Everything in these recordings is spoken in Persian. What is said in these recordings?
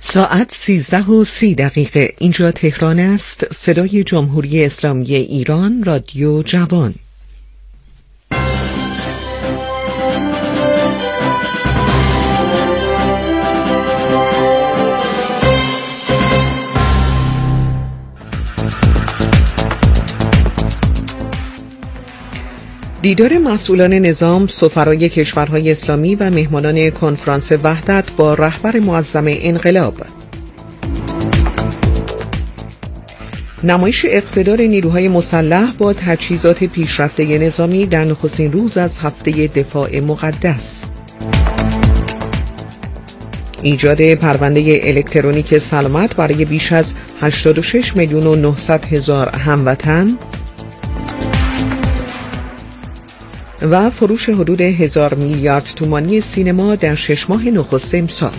ساعت 13:30 اینجا تهران است. صدای جمهوری اسلامی ایران، رادیو جوان. دیدار مسئولان نظام، سفرای کشورهای اسلامی و مهمانان کنفرانس وحدت با رهبر معظم انقلاب. نمایش اقتدار نیروهای مسلح با تجهیزات پیشرفته نظامی در نخستین روز از هفته دفاع مقدس. ایجاد پرونده الکترونیک سلامت برای بیش از 86,900,000 هموطن و فروش حدود 1000 میلیارد تومانی سینما در 6 ماه نخست امسال.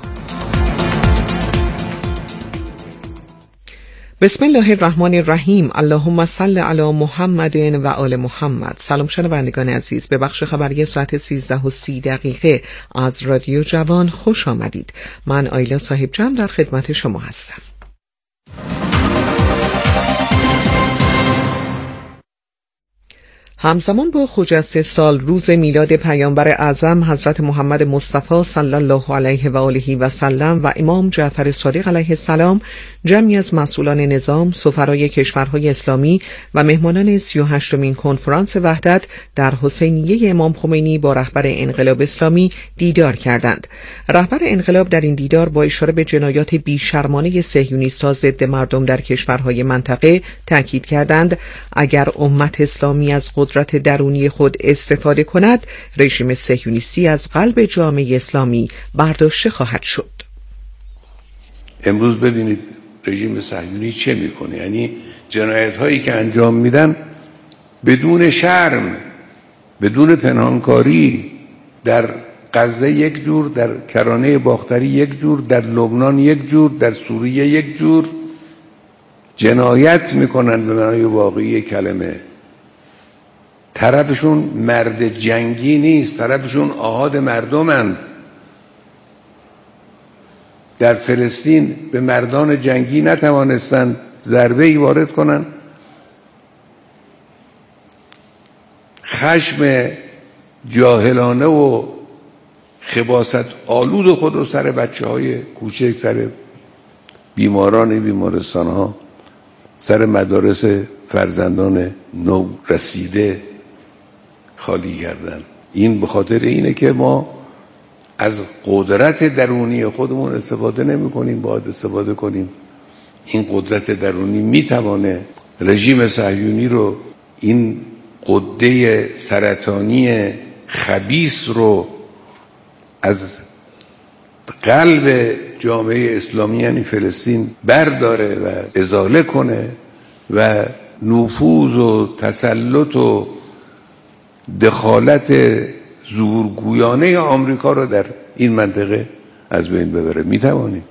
بسم الله الرحمن الرحیم. اللهم صل علی محمد و آل محمد. سلام شنوندگان عزیز، به بخش خبری ساعت 13:30 از رادیو جوان خوش آمدید. من آیلا صاحب جمع در خدمت شما هستم. همزمان با خجسته سال روز میلاد پیامبر اعظم حضرت محمد مصطفی صلی الله علیه و آله و سلم و امام جعفر صادق علیه السلام، جمعی از مسئولان نظام، سفرای کشورهای اسلامی و مهمانان 38مین کنفرانس وحدت در حسینیه امام خمینی با رهبر انقلاب اسلامی دیدار کردند. رهبر انقلاب در این دیدار با اشاره به جنایات بیشرمانه صهیونیست‌ها ضد مردم در کشورهای منطقه تاکید کردند اگر امت اسلامی از قدرت درونی خود استفاده کند، رژیم صهیونیستی از قلب جامعه اسلامی برداشته خواهد شد. امروز ببینید رژیم صهیونی چه میکنه، یعنی جنایت هایی که انجام میدن بدون شرم، بدون پنهانکاری، در غزه یک جور، در کرانه باختری یک جور، در لبنان یک جور، در سوریه یک جور جنایت میکنن به معنای واقعی کلمه. طرفشون مرد جنگی نیست، طرفشون آحاد مردمند. در فلسطین به مردان جنگی نتوانستند ضربه‌ای وارد کنند. خشم جاهلانه و خباثت آلود خود رو سر بچه‌های کوچک، سر بیماران بیمارستان‌ها، سر مدارس فرزندان نو رسیده خالی کردن. این به خاطر اینه که ما از قدرت درونی خودمون استفاده نمی کنیم، باید استفاده کنیم. این قدرت درونی میتوانه رژیم صهیونی رو، این قده سرطانی خبیث رو از قلب جامعه اسلامی یعنی فلسطین برداره و ازاله کنه و نفوذ و تسلط و دخالت زورگویانه آمریکا رو در این منطقه از بین ببره. میتوانیم.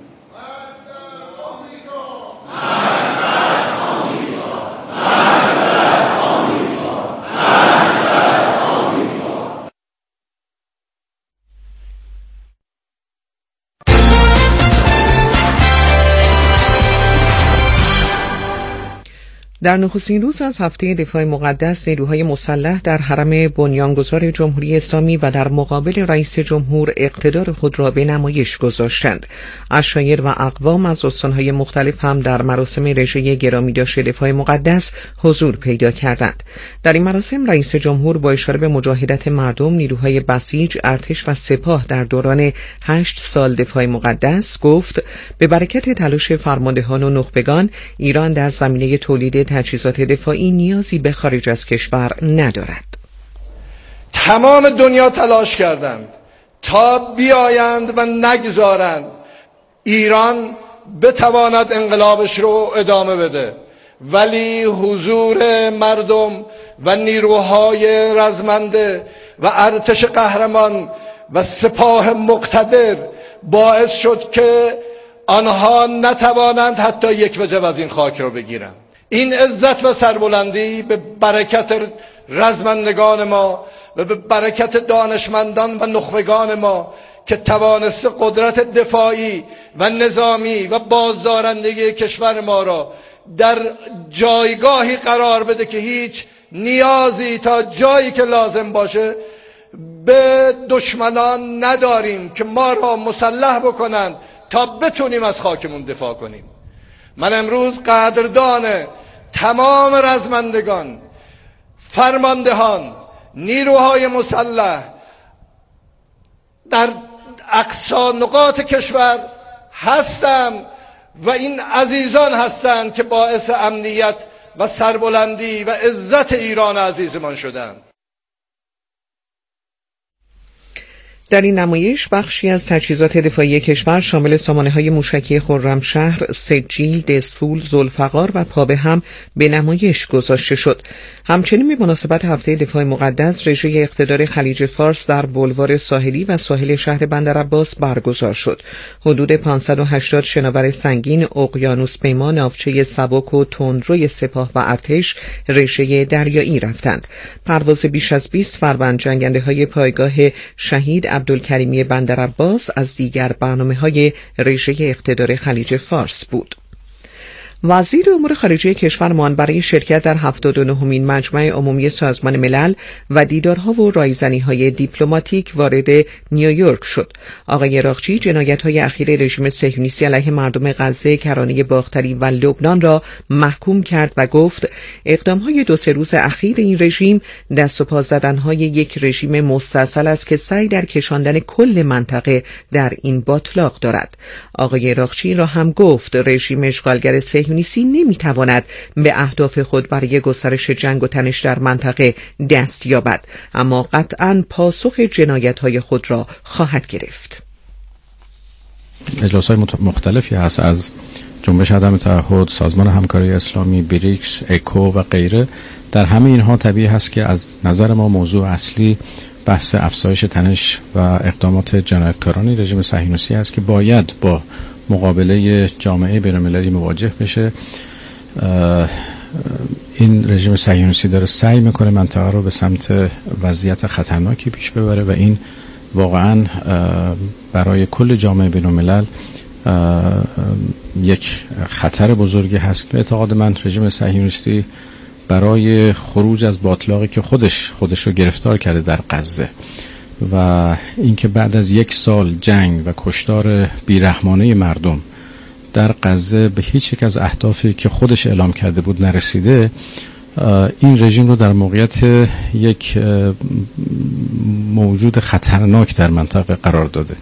در نخستین روز از هفته دفاع مقدس، نیروهای مسلح در حرم بنیانگذار جمهوری اسلامی و در مقابل رئیس جمهور اقتدار خود را به نمایش گذاشتند. عشایر و اقوام از استانهای مختلف هم در مراسم رژه گرامی داشته دفاع مقدس حضور پیدا کردند. در این مراسم رئیس جمهور با اشاره به مجاهدت مردم، نیروهای بسیج، ارتش و سپاه در دوران 8 سال دفاع مقدس گفت به برکت تلاش فرماندهان و نخبگان، ایران در زمینه تولید تجهیزات دفاعی نیازی به خارج از کشور ندارد. تمام دنیا تلاش کردند تا بیایند و نگذارند ایران بتواند انقلابش رو ادامه بده، ولی حضور مردم و نیروهای رزمنده و ارتش قهرمان و سپاه مقتدر باعث شد که آنها نتوانند حتی یک وجب از این خاک رو بگیرند. این عزت و سربلندی به برکت رزمندگان ما و به برکت دانشمندان و نخبگان ما که توانسته قدرت دفاعی و نظامی و بازدارندگی کشور ما را در جایگاهی قرار بده که هیچ نیازی تا جایی که لازم باشه به دشمنان نداریم که ما را مسلح بکنند تا بتونیم از خاکمون دفاع کنیم. من امروز قدردان تمام رزمندگان، فرماندهان، نیروهای مسلح در اقصی نقاط کشور هستم و این عزیزان هستند که باعث امنیت و سربلندی و عزت ایران عزیزمان شدند. در این نمایش بخشی از تجهیزات دفاعی کشور شامل سامانه‌های موشکی خرمشهر، سجیل، دستفول، ذوالفقار و پابه هم به نمایش گذاشته شد. همچنین به مناسبت هفته دفاع مقدس رژه اقتدار خلیج فارس در بلوار ساحلی و ساحل شهر بندرعباس برگزار شد. حدود 580 شناور سنگین، اقیانوس‌پیما، ناوچه سبک و تندروی سپاه و ارتش رژه دریایی رفتند. پرواز بیش از 20 فروند جنگنده‌های پایگاه شهید عبدالکریمی بندرعباس از دیگر برنامه‌های رژه اقتدار خلیج فارس بود. وزیر امور خارجه کشور مان برای شرکت در 79مین مجمع عمومی سازمان ملل و دیدارها و رایزنی‌های دیپلماتیک وارد نیویورک شد. آقای اراغچی جنایت‌های اخیر رژیم صهیونیستی علیه مردم غزه، کرانه باختری و لبنان را محکوم کرد و گفت اقدام‌های 2-3 روز اخیر این رژیم دست و پا زدن‌های یک رژیم مستاصل است که سعی در کشاندن کل منطقه در این باطلاق دارد. آقای اراغچی را هم گفت رژیم اشغالگر صهیونیستی نمیتواند به اهداف خود برای گسترش جنگ و تنش در منطقه دست یابد، اما قطعاً پاسخ جنایت‌های خود را خواهد گرفت. اجلاس‌های مختلفی هست از جنبش عدم تعهد، سازمان همکاری اسلامی، بریکس، اکو و غیره. در همه اینها طبیعی هست که از نظر ما موضوع اصلی بحث افزایش تنش و اقدامات جنایتکاران رژیم صهیونیستی است که باید با مقابله جامعه بین‌المللی مواجه بشه. این رژیم صهیونیستی داره سعی میکنه منطقه رو به سمت وضعیت خطرناکی پیش ببره و این واقعا برای کل جامعه بین‌الملل یک خطر بزرگی هست. به اعتقاد من رژیم صهیونیستی برای خروج از باطلاقی که خودش رو گرفتار کرده در غزه و اینکه بعد از 1 سال جنگ و کشتار بیرحمانه مردم در غزه به هیچ یک از اهدافی که خودش اعلام کرده بود نرسیده، این رژیم رو در موقعیت یک موجود خطرناک در منطقه قرار داده.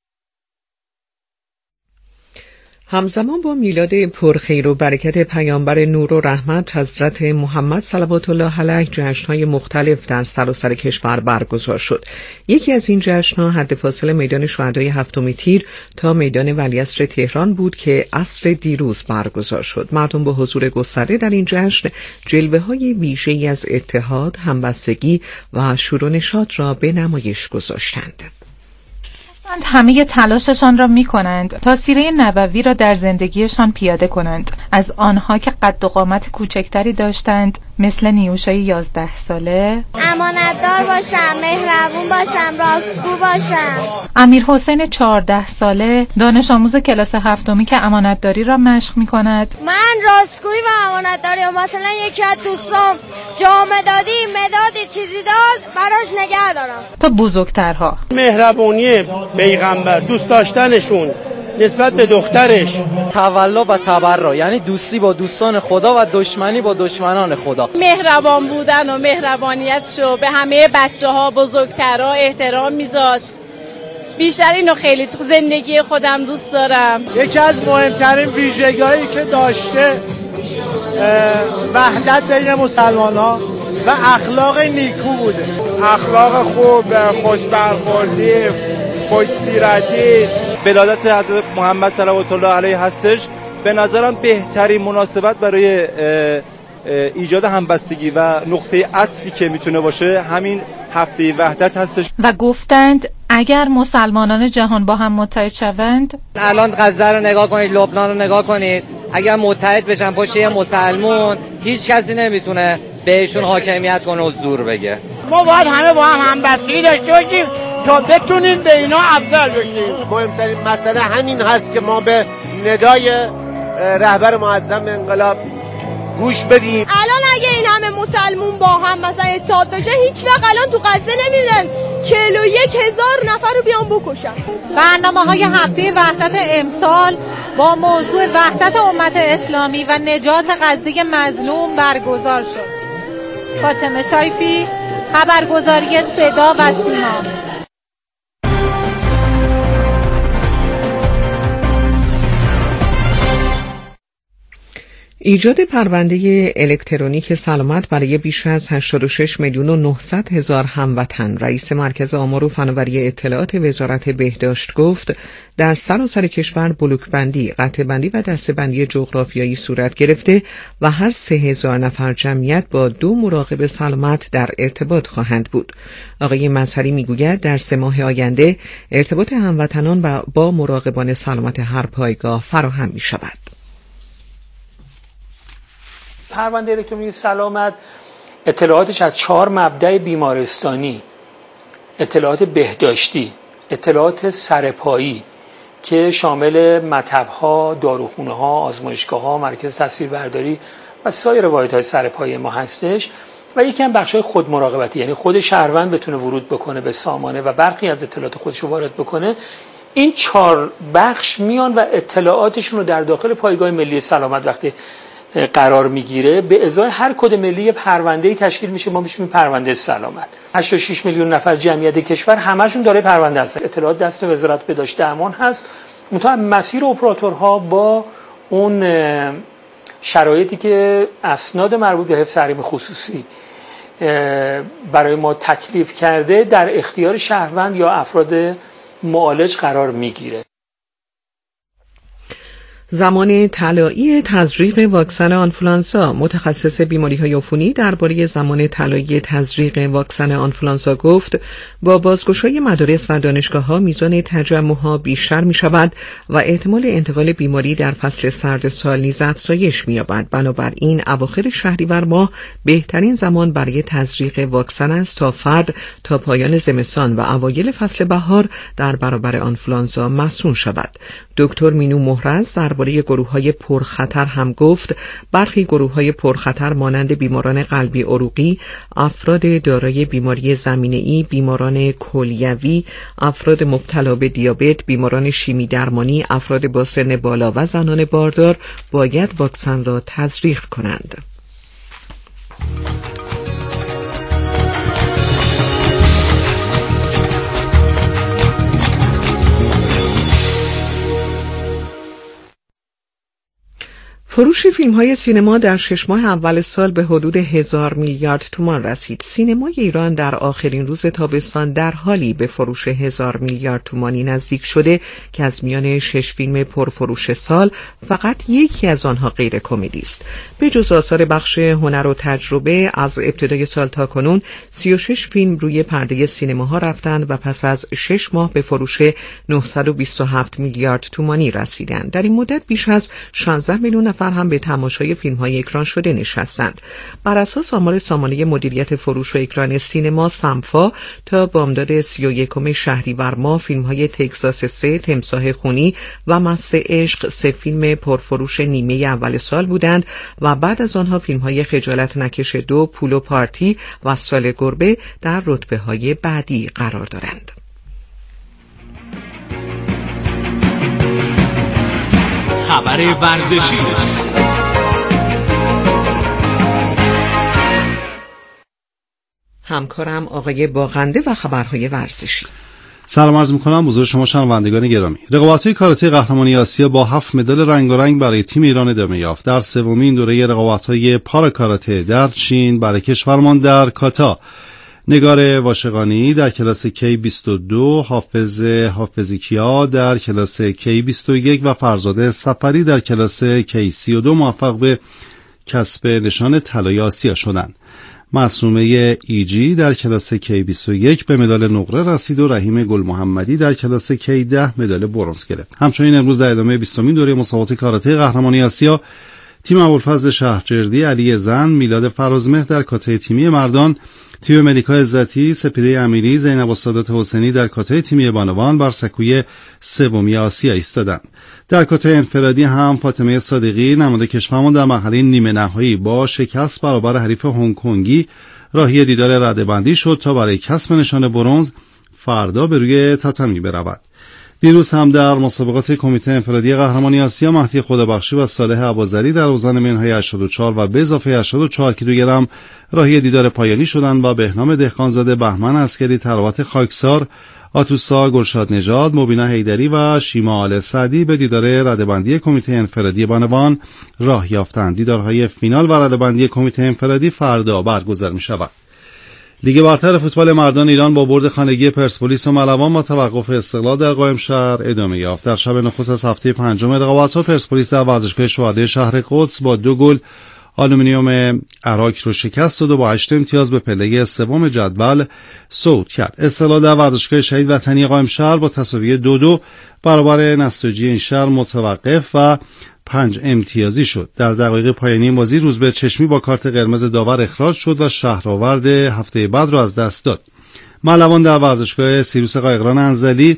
همزمان با میلاد پرخیر و برکت پیامبر نور و رحمت حضرت محمد صلوات الله علیه جشن‌های مختلف در سراسر کشور برگزار شد. یکی از این جشن‌ها حد فاصل میدان شهدای 7 تیر تا میدان ولیعصر تهران بود که عصر دیروز برگزار شد. مردم با حضور گسترده در این جشن جلوه‌های ویژه‌ای از اتحاد، همبستگی و شور و نشاط را به نمایش گذاشتند. همه تلاششان را می کنند تا سیره نبوی را در زندگیشان پیاده کنند. از آنها که قد و قامت کوچکتری داشتند مثل نیوشای 11 ساله، امانتدار باشم، مهربون باشم، راستگو باشم. امیر حسین 14 ساله دانش آموز کلاس 7 که امانتداری را مشق می کند. من راستگویی و امانتداری، مثلا یکی از دوستام جامه دادی، مدادی، چیزی داد، براش نگه دارم. تا بزرگترها مهربونی پیغمبر، دوست داشتنشون نسبت به دخترش، تولا و تبرع، یعنی دوستی با دوستان خدا و دشمنی با دشمنان خدا. مهربان بودن و مهربانیتشو به همه بچه‌ها، بزرگترها احترام میذاشت. بیشتر اینو خیلی تو زندگی خودم دوست دارم. یکی از مهمترین ویژگی‌هایی که داشته وحدت بین مسلمان‌ها و اخلاق نیکو بوده. اخلاق خوب، خوش برخوردی، خوش سیرتی، ولادت حضرت محمد صلوات الله علیه هستش. به نظرم بهترین مناسبت برای ایجاد همبستگی و نقطه عطفی که میتونه باشه همین هفته وحدت هستش. و گفتند اگر مسلمانان جهان با هم متحد شوند، الان غزه رو نگاه کنید، لبنان رو نگاه کنید، اگر متحد بشن پشت یه مسلمون هیچ کسی نمیتونه بهشون حاکمیت کنه و زور بگه. ما باید همه با هم همبستگی داشته باشیم تا بتونیم به اینا اول بشیم. مهمترین مسئله همین هست که ما به ندای رهبر معظم انقلاب گوش بدیم. الان اگه این همه مسلمون با هم مثلا اتحاد بشه، هیچ وقت الان تو غزه نمیرن 41,000 نفر رو بیان بکشن. برنامه‌های هفته وحدت امسال با موضوع وحدت امت اسلامی و نجات غزه مظلوم برگزار شد. فاطمه شریفی، خبرگزاری صدا و سیما. ایجاد پرونده الکترونیک سلامت برای بیش از 86,900,000 هموطن. رئیس مرکز آمار و فناوری اطلاعات وزارت بهداشت گفت در سراسر کشور بلوک‌بندی، قطعه‌بندی و دسته‌بندی جغرافیایی صورت گرفته و هر 3,000 نفر جمعیت با 2 مراقب سلامت در ارتباط خواهند بود. آقای مظهری میگوید در 3 ماه آینده ارتباط هموطنان با مراقبان سلامت هر پایگاه فراهم می‌شود. پرونده الکترونیک سلامت اطلاعاتش از 4 مبدأ بیمارستانی، اطلاعات بهداشتی، اطلاعات سرپایی که شامل مطب‌ها، داروخونه‌ها، آزمایشگاه‌ها، مرکز تصویربرداری و سایر واحدهای سرپایی ما هستش و یکی هم بخش‌های خود مراقبتی، یعنی خود شهروند بتونه ورود بکنه به سامانه و برخی از اطلاعات خودش رو وارد بکنه. این 4 بخش میان و اطلاعاتشون رو در داخل پایگاه ملی سلامت وقتی قرار میگیره به ازای هر کد ملی پرونده‌ای تشکیل میشه. ما بهش میگیم پرونده سلامت. 86 میلیون نفر جمعیت کشور همشون داره پرونده هستن. اطلاعات دست وزارت بهداشت درمان هست. منتها مسیر اپراتورها با اون شرایطی که اسناد مربوط به حفظ حریم خصوصی برای ما تکلیف کرده در اختیار شهروند یا افراد معالج قرار میگیره. زمان طلایی تزریق واکسن آنفولانزا. متخصص بیماری‌های عفونی درباره زمان طلایی تزریق واکسن آنفولانزا گفت با بازگشایی مدارس و دانشگاه‌ها میزان تجمع‌ها بیشتر می‌شود و احتمال انتقال بیماری در فصل سرد سال نیز افزایش می‌یابد. بنابراین اواخر شهریور ماه بهترین زمان برای تزریق واکسن است تا فرد تا پایان زمستان و اوایل فصل بهار در برابر آنفولانزا مصون شود. دکتر مینو مهرز درباره گروه‌های پرخطر هم گفت برخی گروه‌های پرخطر مانند بیماران قلبی عروقی، افراد دارای بیماری زمینه‌ای، بیماران کلیوی، افراد مبتلا به دیابت، بیماران شیمی درمانی، افراد با سن بالا و زنان باردار باید واکسن را تزریق کنند. فروش فیلم‌های سینما در 6 ماه اول سال به حدود 1000 میلیارد تومان رسید. سینمای ایران در آخرین روز تابستان در حالی به فروش 1000 میلیارد تومانی نزدیک شده که از میان 6 فیلم پرفروش سال فقط یکی از آنها غیر کمدی است. به جز آثار بخش هنر و تجربه از ابتدای سال تا کنون 36 فیلم روی پرده سینماها رفتند و پس از 6 ماه به فروش 927 میلیارد تومانی رسیدند. در این مدت بیش از 16 میلیون نفر هم به تماشای فیلم‌های اکران شده نشستند. بر اساس آمار سامانه مدیریت فروش و اکران سینما سمفا تا بامداد 31 شهریور ماه فیلم‌های تگزاس 3، تمساح خونی و مست عشق 3 فیلم پرفروش نیمه اول سال بودند و بعد از آنها فیلم‌های خجالت نکش 2، پول و پارتی و سال گربه در رتبه‌های بعدی قرار دارند. خبر ورزشی. همکارم آقای باغنده و خبرهای ورزشی. سلام عرض می‌کنم حضور شما شنوندگان گرامی. رقابت‌های کاراته قهرمانی آسیا با 7 مدال رنگارنگ برای تیم ایران ادامه یافت. در سومین دوره رقابت‌های پارا کاراته در چین برای کشورمان در کاتا نگار واشقانی در کلاس K22، حافظ در کلاس K21 و فرزاده سفری در کلاس K32 موفق به کسب نشان طلای آسیا شدند. معصومه ایجی در کلاس K21 به مدال نقره رسید و رحیم گل محمدی در کلاس K10 مدال برنز گرفت. همچنین امروز در ادامه 20مین دوره مسابقات کاراته قهرمانی آسیا تیم ابوالفضل شهرجردی علی زن، میلاد فرازمهر در کاته تیمی مردان، تیم ملیکا عزتی، سپیده امیری، زینب السادات حسینی در کاتای تیمی بانوان بر سکوی سومی آسیا ایستادند. در کاتای انفرادی هم فاطمه صادقی نماینده کشورمان در مرحله نیمه نهایی با شکست برابر حریف هنگ کنگی راهی دیدار رده‌بندی شد تا برای کسب نشان برنز فردا به روی تاتمی برود. دیروز هم در مسابقات کمیته انفرادی قهرمانی آسیا مهدی خدابخشی و صالح ابوذری در اوزان منهای 84 و به اضافه 84 کیلوگرم راهی دیدار پایانی شدند و بهنام دهقانزاده، بهمن عسکری، تراوت خاکسار، آتوسا گلشاد نژاد، مبینا حیدری و شیما آل سعدی به دیدار رده‌بندی کمیته انفرادی بانوان راه یافتند. دیدارهای فینال و رده‌بندی کمیته انفرادی فردا برگزار می‌شود. لیگ برتر فوتبال مردان ایران با برد خانگی پرسپولیس و ملوان با توقف استقلال در قائم شهر ادامه یافت. در شب نخست از هفته پنجم رقابت‌ها پرسپولیس در ورزشگاه شهدای شهر قدس با 2 گل آلومینیوم عراق رو شکست داد و با 8 امتیاز به پله سوم جدول صعود کرد. استقلال در ورزشگاه شهید وطنی قائم شهر با تساوی 2-2 برابر نساجی این شهر متوقف و 5 امتیازی شد. در دقایق پایانی بازی روزبه چشمی با کارت قرمز داور اخراج شد و شهرآورد هفته بعد را از دست داد. ملوان در ورزشگاه سیروس قایقران انزلی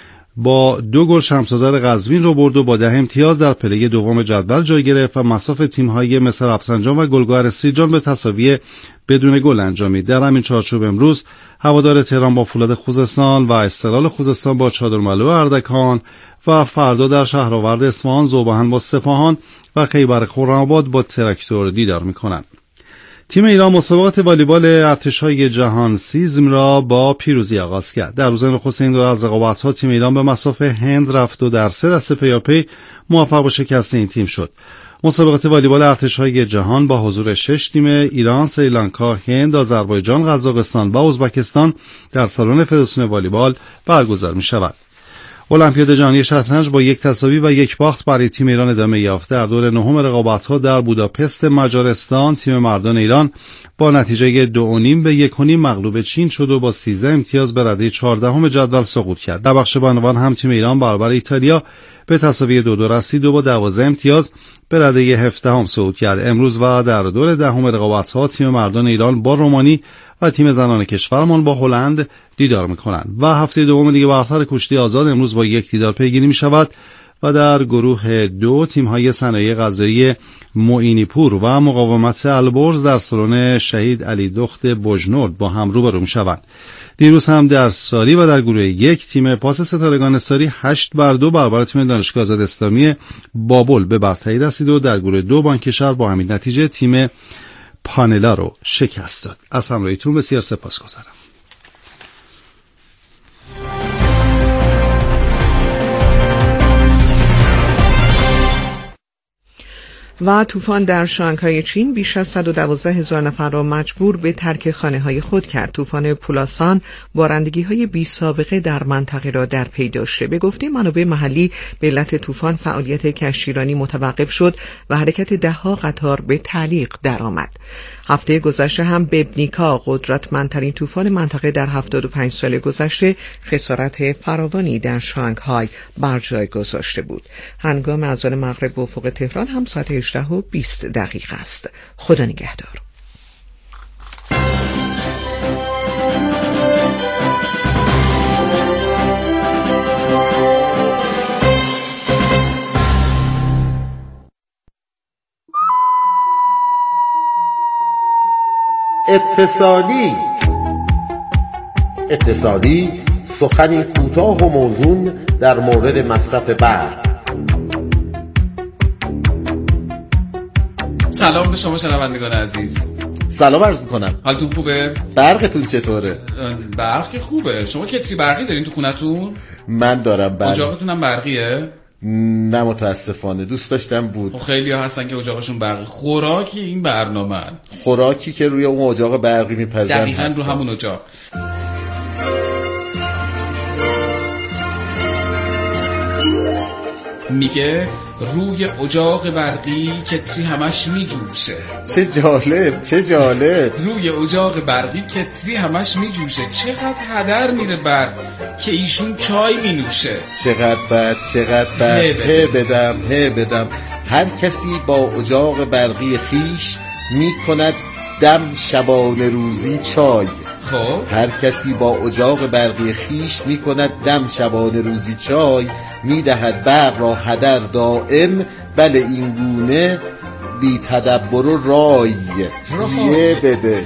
با 2 گل شمس‌آذر قزوین رو برد و با 10 امتیاز در پله دوم جدول جای گرفت و مصاف تیم‌های مثل رفسنجان و گلگهر سیرجان به تساوی بدون گل انجامید. در همین چارچوب امروز هوادار تهران با فولاد خوزستان و استقلال خوزستان با چادرملو اردکان و فردا در شهرآورد اصفهان ذوباهن با سپاهان و خیبر خرم‌آباد با تراکتور دیدار می‌کنند. تیم ایران مسابقات والیبال ارتش‌های جهان سیزم را با پیروزی آغاز کرد. در روز نخست این دور از رقابت‌ها تیم ایران به مصاف هند رفت و در 3 دسته پیاپی موفق به شکست این تیم شد. مسابقات والیبال ارتش‌های جهان با حضور 6 تیم ایران، سریلانکا، هند، آذربایجان، قزاقستان و ازبکستان در سالن فدراسیون والیبال برگزار می‌شود. المپیاد جهانی شطرنج با 1 تساوی و 1 باخت برای تیم ایران ادامه یافت. در دور نهم رقابت‌ها در بوداپست مجارستان تیم مردان ایران با نتیجه 2.5 به 1.5 مغلوب چین شد و با 13 امتیاز به رده 14 جدول سقوط کرد. در بخش بانوان هم تیم ایران برابر ایتالیا به تساوی 2-2 رسید و با 12 امتیاز به رده 17 صعود کرد. امروز و در دور دهم رقابت‌ها تیم مردان ایران با رومانی و تیم زنان کشورمان با هلند دیدار می‌کنند و هفته دوم لیگ برتر کشتی آزاد امروز با 1 دیدار پیگیری می‌شود و در گروه 2 تیم‌های صنایع غذایی معینی پور و مقاومت البرز در سالن شهید علی دخت بجنورد با هم روبرو می‌شوند. دیروز هم در ساری و در گروه 1 تیم پاس ستارگان ساری 8-2 برابر تیم دانشگاه آزاد اسلامی بابل به برتری رسید و در گروه 2 بانک شهر با همین نتیجه تیم پانلا رو شکست داد. از همراهیتون بسیار سپاسگزارم. و طوفان در شانگهای چین بیش از 112,000 نفر را مجبور به ترک خانه‌های خود کرد. طوفان پولاسان بارندگی‌های بی‌سابقه در منطقه را در پی داشته. به گفته منابع محلی به علت طوفان فعالیت کشتیرانی متوقف شد و حرکت ده‌ها قطار به تعلیق درآمد. هفته گذشته هم ببنیکا قدرتمندترین طوفان منطقه در 75 سال گذشته خسارت فراوانی در شانگهای بر جای گذاشته بود. هنگام اذان مغرب به افق تهران هم ساعت 18:20 است. خدا نگهدار. اقتصادی سخنی کوتاه و موزون در مورد مصرف برق. سلام به شما شنوندگان عزیز. سلام عرض میکنم. حالتون خوبه؟ برقتون چطوره؟ برق که خوبه. شما کتری برقی دارین تو خونتون؟ من دارم. بله. اجاقتون برقیه؟ نه متاسفانه، دوست داشتم بود. خیلی ها هستن که اجاقشون برقی. خوراکی این برنامه، خوراکی که روی اون اجاق برقی میپزن، دقیقاً رو همون اجاق. میگه روی اجاق برقی کتری همش میجوشه. چه جالب، چه جالب. روی اجاق برقی کتری همش میجوشه. چقدر هدر میره برق که ایشون چای مینوشه. چقدر بد، چقدر بد. هه بدم. هر کسی با اجاق برقی خیش میکند دم شبانه روزی چای. خب هر کسی با اجاق برقی خیش می کند دم شبانه روزی چای، می دهد برق را هدر دائم، بله این گونه بی تدبر و رای. یه بده.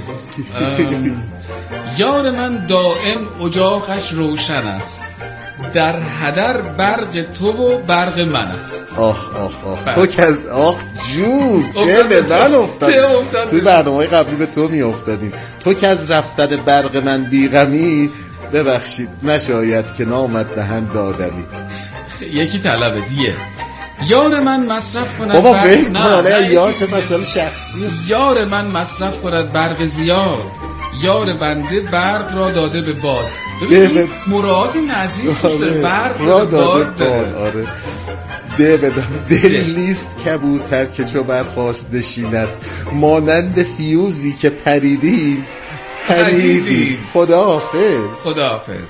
یار من دائم اجاقش روشن است، در هدر برق تو و برق من است. آخ آخ آخ تو که از آخ جون که به من افتاد. توی برنامه‌های قبلی به تو می افتادیم. تو که از رفتن برق من بیغمی، ببخشید نشاید که نامت دهند دادمی. یکی طلبه دیگه. یار من مصرف کند بابا فکر کنه یار چه مسئله شخصیه. یار من مصرف کند برق زیاد، یار بنده برق را داده به باد. ببین مراد نظیر داره، برق را داده باد. آره ده بدم دل نیست کبوتر که چو برخواست نشیند، مانند فیوزی که پریدیم خداحافظ. خداحافظ.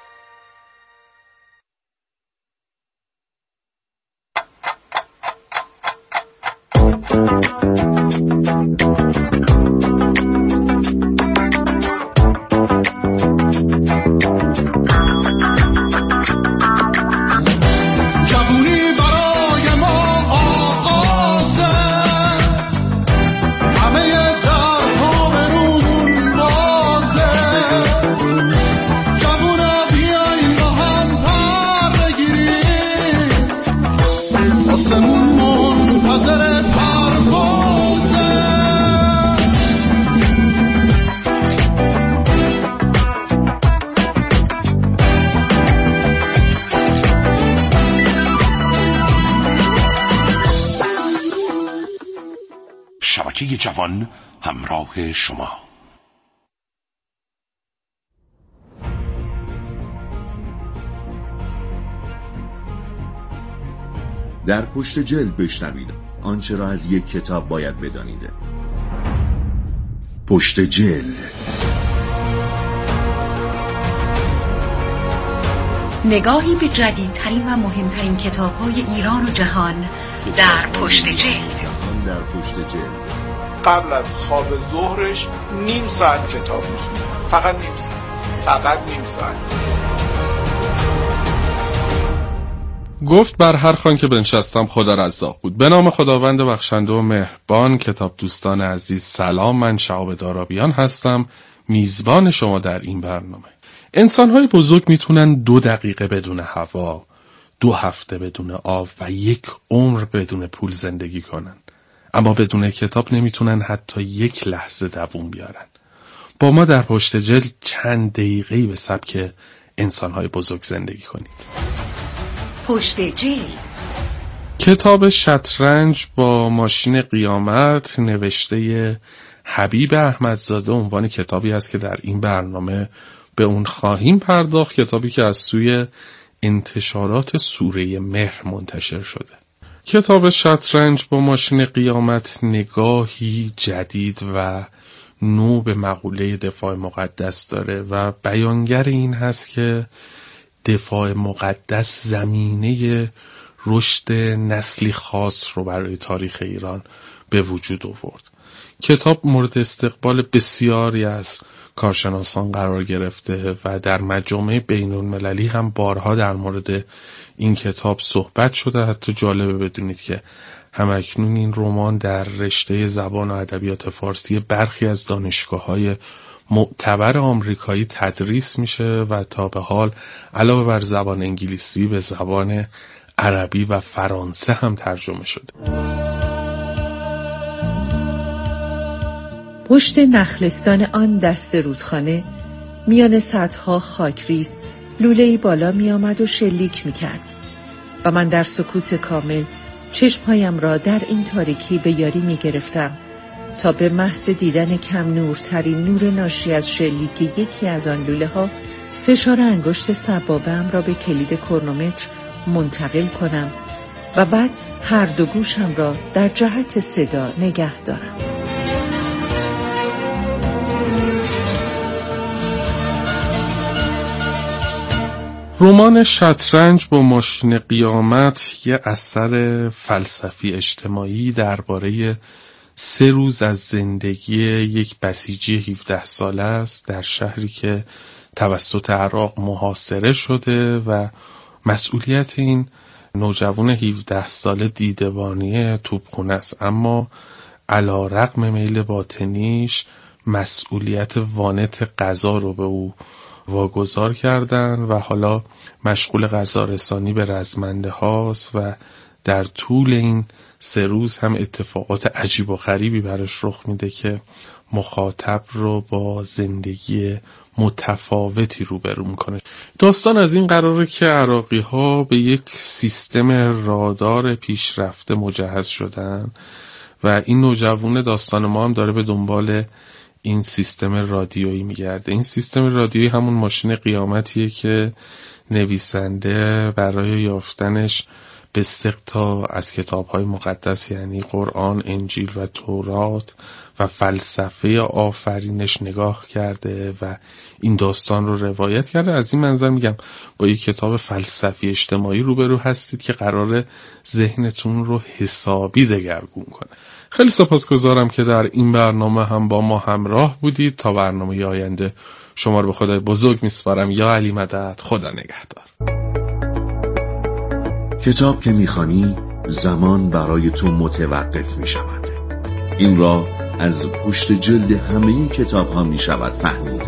شبکه جوان همراه شما. در پشت جلد بشنوید آنچه را از یک کتاب باید بدانید. پشت جلد، نگاهی به جدیدترین و مهمترین کتاب‌های ایران و جهان در پشت جلد. قبل از خواب ظهرش نیم ساعت کتاب می‌خونه. فقط نیم ساعت. گفت بر هر خوان که بنشستم خدا رزاق بود. به نام خداوند بخشنده و مهربان. کتاب دوستان عزیز سلام، من شهاب دارابیان هستم، میزبان شما در این برنامه. انسان‌های بزرگ میتونن 2 دقیقه بدون هوا، 2 هفته بدون آب و 1 عمر بدون پول زندگی کنن، اما بدون کتاب نمیتونن حتی 1 لحظه دووم بیارن. با ما در پشت جلد چند دقیقه‌ای به سبک انسان‌های بزرگ زندگی کنید. پشت جلد، کتاب شطرنج با ماشین قیامت نوشته حبیب احمدزاده عنوان کتابی است که در این برنامه به اون خواهیم پرداخت. کتابی که از سوی انتشارات سوره مهر منتشر شده. کتاب شطرنج با ماشین قیامت نگاهی جدید و نو به مقوله دفاع مقدس داره و بیانگر این هست که دفاع مقدس زمینه رشد نسلی خاص رو برای تاریخ ایران به وجود آورد. کتاب مورد استقبال بسیاری از کارشناسان قرار گرفته و در مجامع بین‌المللی هم بارها در مورد این کتاب صحبت شده. حتی جالبه بدونید که همکنون این رمان در رشته زبان و ادبیات فارسی برخی از دانشگاه‌های معتبر آمریکایی تدریس میشه و تا به حال علاوه بر زبان انگلیسی به زبان عربی و فرانسه هم ترجمه شده. پشت نخلستان آن دست رودخانه میان سدها خاکریز لوله‌ای بالا می آمد و شلیک می کرد و من در سکوت کامل چشمهایم را در این تاریکی به یاری می گرفتم تا به محض دیدن کم نورترین نور ناشی از شلیک یکی از آن لوله ها فشار انگشت سبابه‌ام را به کلید کرونومتر منتقل کنم و بعد هر 2 گوشم را در جهت صدا نگه دارم. رمان شطرنج با ماشین قیامت یه اثر فلسفی اجتماعی درباره 3 روز از زندگی یک بسیجی 17 ساله است در شهری که توسط عراق محاصره شده و مسئولیت این نوجوان 17 ساله دیدبانی توپخونه است، اما علی رغم میل باطنیش مسئولیت وانت غذا رو به او واگذار کردن و حالا مشغول غذا رسانی به رزمنده هاست و در طول این 3 روز هم اتفاقات عجیب و غریبی براش رخ میده که مخاطب رو با زندگی متفاوتی روبرو میکنه. داستان از این قراره که عراقی ها به یک سیستم رادار پیشرفته مجهز شدن و این نوجوان داستان ما هم داره به دنبال این سیستم رادیویی میگرده. این سیستم رادیویی همون ماشین قیامتیه که نویسنده برای یافتنش به 3 تا از کتاب‌های مقدس یعنی قرآن، انجیل و تورات و فلسفه آفرینش نگاه کرده و این داستان رو روایت کرده. از این منظر میگم با یک کتاب فلسفی اجتماعی روبرو هستید که قراره ذهنتون رو حسابی دگرگون کنه. خیلی سپاسگزارم که در این برنامه هم با ما همراه بودید. تا برنامه آینده شما رو به خدای بزرگ میسپارم. یا علی مدد، خدا نگهدار. کتاب که میخوانی زمان برای تو متوقف میشود. این را از پشت جلد همه کتاب ها میشود فهمید.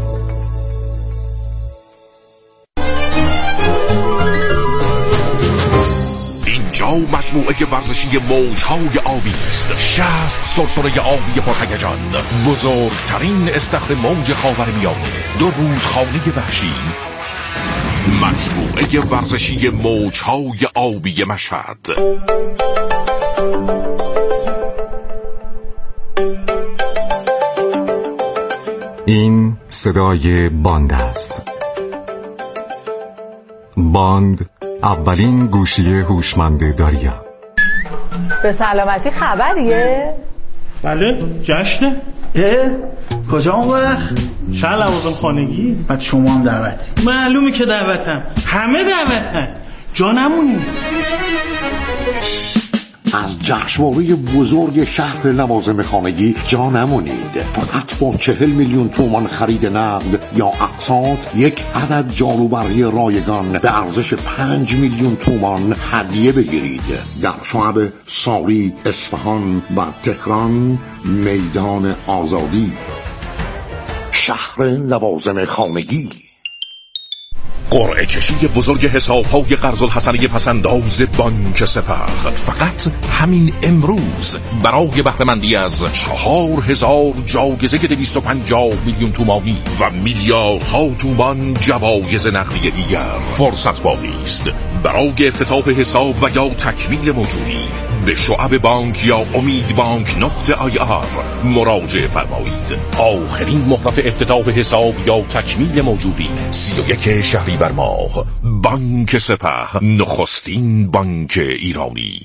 اینجا مجموعه ورزشی موجهای آبی است. 60 سرسره آبی پرهیجان، بزرگترین استخر موج خاورمیانه، 2 رودخانه وحشی. مجموعه ورزشی موجهای آبی مشهد. این صدای باند است. باند، اولین گوشی هوشمند داریا. به سلامتی خبریه؟ بله، جشنه. کجا اون وقت؟ شهر لوازم خانگی. بعد شما هم دعوتی؟ معلومه که دعوتم، همه دعوتن، جا نمونی. از جشنواره بزرگ شهر لوازم خانگی جا نمونید. فقط با 40 میلیون تومان خرید نقد یا اقساط 1 عدد جاروبرقی رایگان به ارزش 5 میلیون تومان هدیه بگیرید. در شعب ساری، اصفهان و تهران، میدان آزادی. شهر لوازم خانگی. قرعه کشی بزرگ حساب‌های قرض الحسنه پسنداز بانک سپه فقط همین امروز برای بهره‌مندی از 4000 جایزه 250 میلیون تومانی و میلیاردها تومان جوایز نقدی دیگر فرصت باقی است. برای افتتاح حساب و یا تکمیل موجودی به شعب بانک یا امیدبانک.ir مراجعه فرمایید. آخرین مهلت افتتاح حساب یا تکمیل موجودی 31 شهریور ماه. بانک سپه، نخستین بانک ایرانی.